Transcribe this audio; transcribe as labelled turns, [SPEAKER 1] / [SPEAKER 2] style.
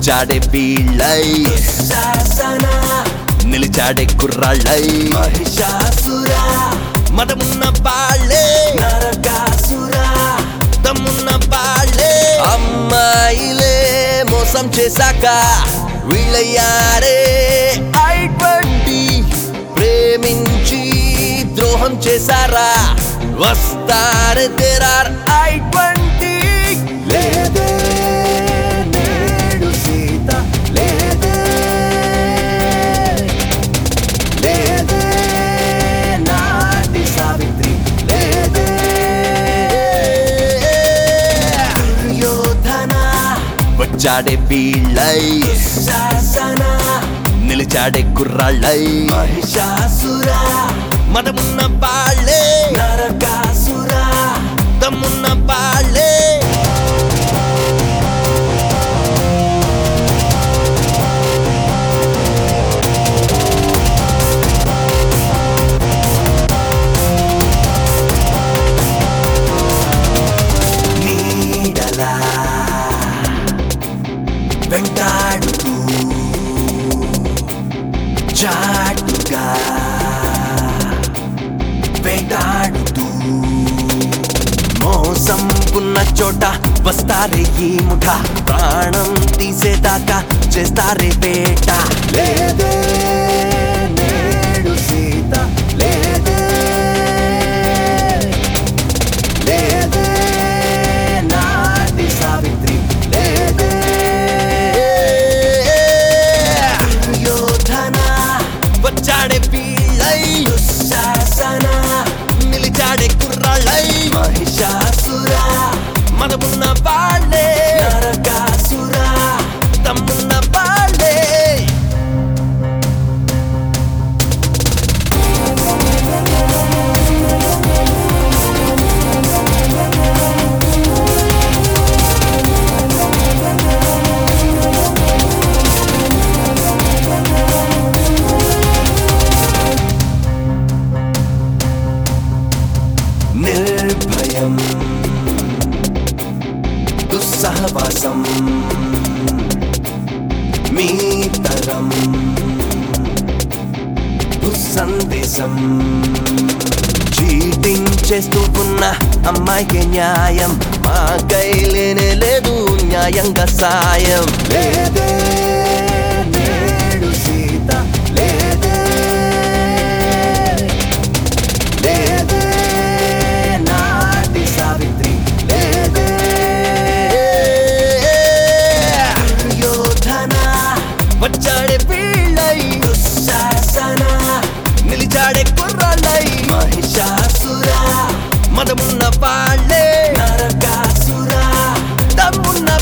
[SPEAKER 1] వచ్చాడే వీళ్ళై
[SPEAKER 2] శాసన
[SPEAKER 1] నిలిచాడే కుర్రాళ్ళై
[SPEAKER 2] మహిషాసుర
[SPEAKER 1] మదమున్న బాళ్ళే
[SPEAKER 2] నరకాసుర
[SPEAKER 1] దమ్మున్న బాళ్ళే అమ్మాయిలే మోసం చేశాక వీళ్ళయ్యారే I-20 ప్రేమించి ద్రోహం చేశారా వస్తారే దేరార్ I-20
[SPEAKER 2] లేదే నేడు సీత లేదే లేదే నాటి సావిత్రి లేదే దుర్యోధన
[SPEAKER 1] వచ్చాడే వీళ్ళై
[SPEAKER 2] శాసన
[SPEAKER 1] నిలిచాడే కుర్రాళ్ళై
[SPEAKER 2] మహిషాసుర
[SPEAKER 1] మదమున్న బాళ్ళే
[SPEAKER 2] నరకాసుర
[SPEAKER 1] దమ్మున్న బాళ్ళే
[SPEAKER 2] నీడలా వెంటాడుతూ చాటుగా వేటాడుతూ మోసం ఉన్న చోట వస్తారే ఈ ముఠ ప్రాణం తీసేదాకా చేస్తారే వేట లేదే నేడు సీత లేదే లేదే నాటి సావిత్రి లేదే దుర్యోధన
[SPEAKER 1] వచ్చాడే వీళ్ళై
[SPEAKER 2] శాసన
[SPEAKER 1] నిలిచాడే కుర్రాళ్ళై
[SPEAKER 2] మహిషాసుర
[SPEAKER 1] మదమున్న బాళ్ళే
[SPEAKER 2] నరకాసుర
[SPEAKER 1] దమ్మున్న బాళ్ళే
[SPEAKER 2] నిర్భయం దుస్సహవాసం మీ తరం దుస్సందేశం చీటింగ్ చేస్తూ ఉన్న అమ్మాయికి న్యాయం మా కైలేనే లేదు న్యాయంగా సాయం లేదే నేడు సీత లేదే లేదే నాటి సావిత్రి లేదే దుర్యోధన
[SPEAKER 1] వచ్చాడే వీళ్ళై
[SPEAKER 2] దుశ్శాసన
[SPEAKER 1] నిలిచాడే కుర్రాళ్ళై
[SPEAKER 2] మహిషాసుర
[SPEAKER 1] మదమున్న బాళ్ళే
[SPEAKER 2] నరకాసుర
[SPEAKER 1] దమ్మున్న